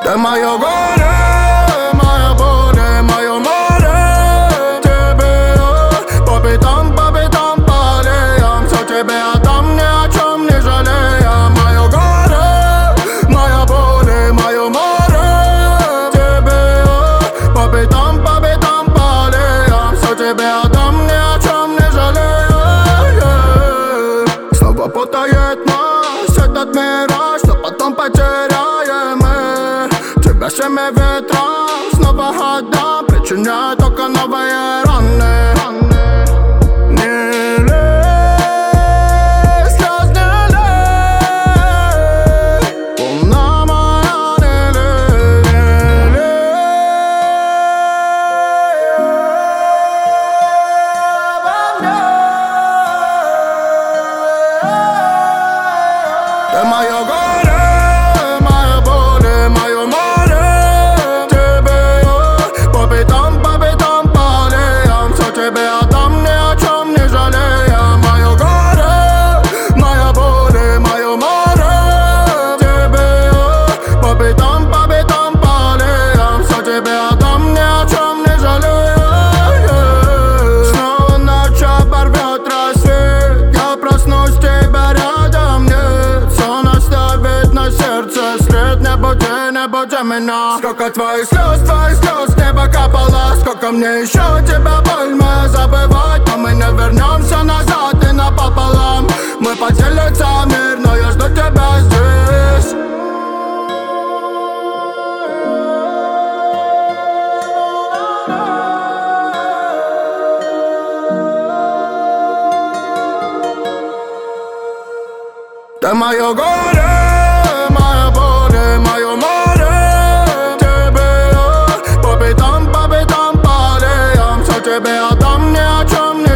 Ты моё горе, моя боль, моё море. Тебе по пятам по аллеям. Всё тебе отдам, ни о чем не жалея. Моё горе, моя боль, моё море. Тебе по пятам по аллеям. Всё тебе отдам, ни о чем не жалея. Снова путает нас этот мираж, что потом потеряем мы. Тебя всеми ветрам снова отдам, причиняя только новые раны. Не лей, слез не лей, луна моя, не лей. Ты моё горе, моя боль, моё море. Тебе по пятам по аллеям. Всё тебе отдам, ни о чем не жалея. Моё горе, моя боль, моё море. Тебе по пятам по аллеям. Всё тебе отдам, ни о чем не жалея. Снова ночь оборвёт рассвет. Я проснусь, тебя рядом нет. Сон оставит на сердце след. Не буди меня. Сколько твоих слез, небо капало. Сколько мне еще тебя больно забывать. Но мы не вернемся назад и напополам. Мы поделятся мир, но я жду тебя здесь. Ты моё горе, моя боль, моё море. Тебе по пятам по аллеям. Всё тебе отдам, ни о чем не